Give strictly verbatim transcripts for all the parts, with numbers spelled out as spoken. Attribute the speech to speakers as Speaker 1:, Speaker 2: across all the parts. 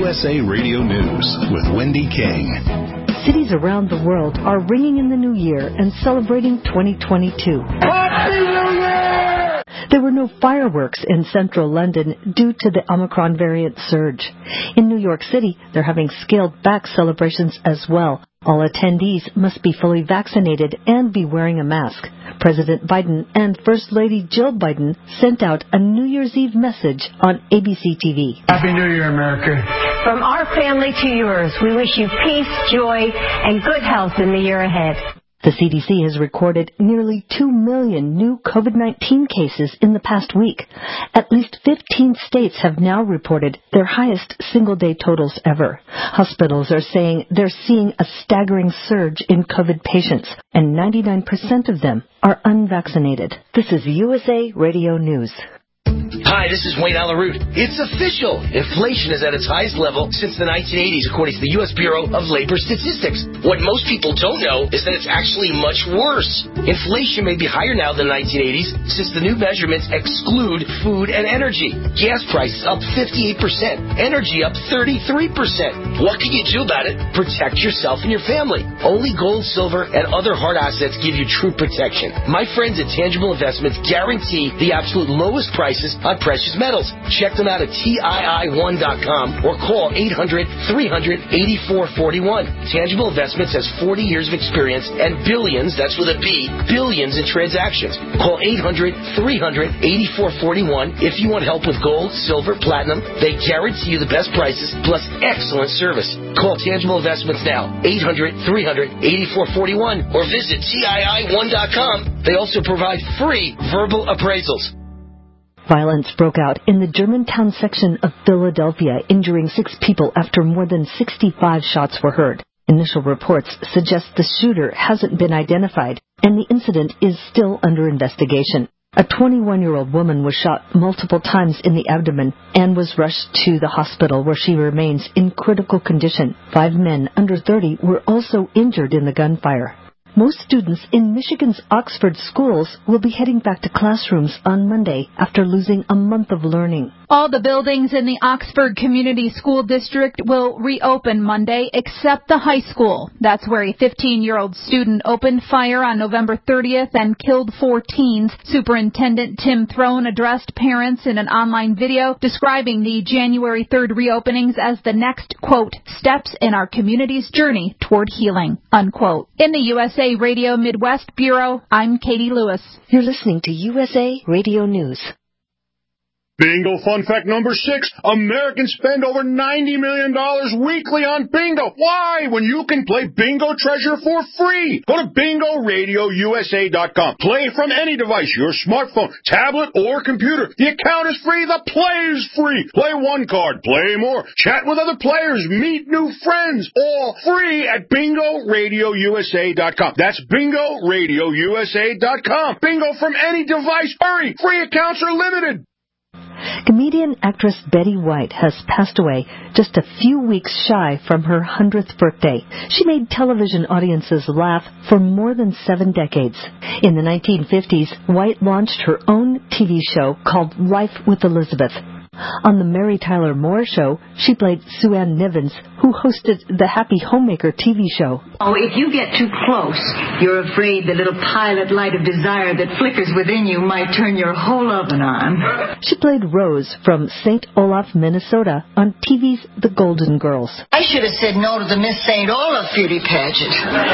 Speaker 1: U S A Radio News with Wendy King.
Speaker 2: Cities around the world are ringing in the new year and celebrating twenty twenty-two. Happy New Year! There were no fireworks in central London due to the Omicron variant surge. In New York City, they're having scaled-back celebrations as well. All attendees must be fully vaccinated and be wearing a mask. President Biden and First Lady Jill Biden sent out a New Year's Eve message on A B C T V.
Speaker 3: Happy New Year, America.
Speaker 4: From our family to yours, we wish you peace, joy, and good health in the year ahead.
Speaker 2: The C D C has recorded nearly two million new COVID nineteen cases in the past week. At least fifteen states have now reported their highest single-day totals ever. Hospitals are saying they're seeing a staggering surge in COVID patients, and ninety-nine percent of them are unvaccinated. This is U S A Radio News.
Speaker 5: Hi, this is Wayne Alaroot. It's official. Inflation is at its highest level since the nineteen eighties, according to the U S Bureau of Labor Statistics. What most people don't know is that it's actually much worse. Inflation may be higher now than the nineteen eighties since the new measurements exclude food and energy. Gas prices up fifty-eight percent. Energy up thirty-three percent. What can you do about it? Protect yourself and your family. Only gold, silver, and other hard assets give you true protection. My friends at Tangible Investments guarantee the absolute lowest prices on precious metals. Check them out at T I I one dot com or call eight hundred, three hundred, eighty-four forty-one. Tangible Investments has forty years of experience and billions, that's with a B, billions in transactions. Call eight hundred, three hundred, eighty-four forty-one if you want help with gold, silver, platinum. They guarantee you the best prices plus excellent service. Call Tangible Investments now, eight hundred, three hundred, eighty-four forty-one, or visit T I I one dot com. They also provide free verbal appraisals.
Speaker 2: Violence broke out in the Germantown section of Philadelphia, injuring six people after more than sixty-five shots were heard. Initial reports suggest the shooter hasn't been identified, and the incident is still under investigation. A twenty-one-year-old woman was shot multiple times in the abdomen and was rushed to the hospital, where she remains in critical condition. Five men under thirty were also injured in the gunfire. Most students in Michigan's Oxford schools will be heading back to classrooms on Monday after losing a month of learning.
Speaker 6: All the buildings in the Oxford Community School District will reopen Monday, except the high school. That's where a fifteen-year-old student opened fire on November thirtieth and killed four teens. Superintendent Tim Throne addressed parents in an online video describing the January third reopenings as the next, quote, steps in our community's journey toward healing, unquote. In the U S A Radio Midwest Bureau, I'm Katie Lewis.
Speaker 2: You're listening to U S A Radio News.
Speaker 7: Bingo fun fact number six. Americans spend over ninety million dollars weekly on bingo. Why? When you can play Bingo Treasure for free. Go to bingo radio U S A dot com. Play from any device, your smartphone, tablet, or computer. The account is free. The play is free. Play one card. Play more. Chat with other players. Meet new friends. All free at bingo radio U S A dot com. That's bingo radio U S A dot com. Bingo from any device. Hurry. Free accounts are limited.
Speaker 2: Comedian actress Betty White has passed away just a few weeks shy from her hundredth birthday. She made television audiences laugh for more than seven decades. In the nineteen fifties, White launched her own T V show called Life with Elizabeth. On the Mary Tyler Moore Show, she played Sue Ann Nivens, who hosted the Happy Homemaker T V show.
Speaker 8: Oh, if you get too close, you're afraid the little pilot light of desire that flickers within you might turn your whole oven on.
Speaker 2: She played Rose from Saint Olaf, Minnesota, on T V's The Golden Girls.
Speaker 9: I should have said no to the Miss Saint Olaf beauty pageant.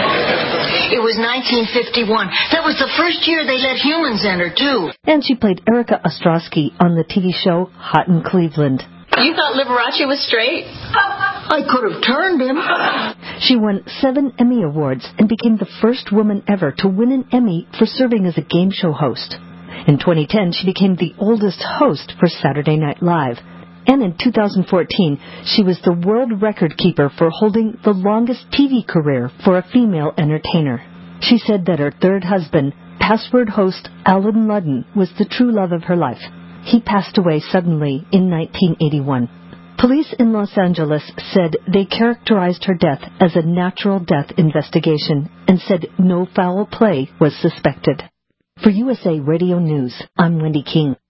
Speaker 9: It was nineteen fifty-one. That was the first year they let humans enter, too.
Speaker 2: And she played Erica Ostrowski on the T V show Hot in Cleveland.
Speaker 10: You thought Liberace was straight?
Speaker 9: I could have turned him.
Speaker 2: She won seven Emmy Awards and became the first woman ever to win an Emmy for serving as a game show host. In twenty ten, she became the oldest host for Saturday Night Live. And in two thousand fourteen, she was the world record keeper for holding the longest T V career for a female entertainer. She said that her third husband, password host Alan Ludden, was the true love of her life. He passed away suddenly in nineteen eighty-one. Police in Los Angeles said they characterized her death as a natural death investigation and said no foul play was suspected. For U S A Radio News, I'm Wendy King.